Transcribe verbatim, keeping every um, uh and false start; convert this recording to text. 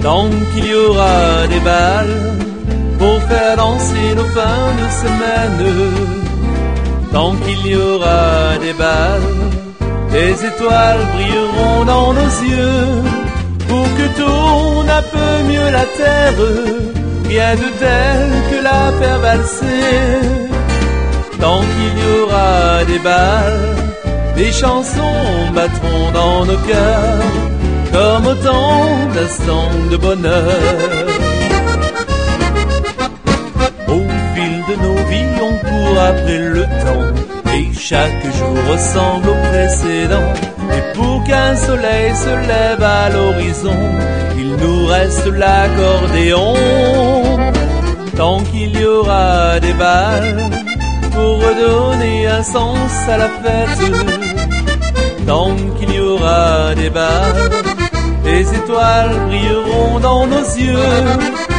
Tant qu'il y aura des balles pour faire danser nos fins de semaine, tant qu'il y aura des balles, les étoiles brilleront dans nos yeux, pour que tourne un peu mieux la terre, rien de tel que la faire valser. Tant qu'il y aura des balles, des chansons battront dans nos cœurs, comme autant d'instants de bonheur. Au fil de nos vies, on court après le temps, et chaque jour ressemble au précédent. Et pour qu'un soleil se lève à l'horizon, il nous reste l'accordéon. Tant qu'il y aura des balles pour redonner un sens à la fête, tant qu'il y aura des balles, les étoiles brilleront dans nos yeux,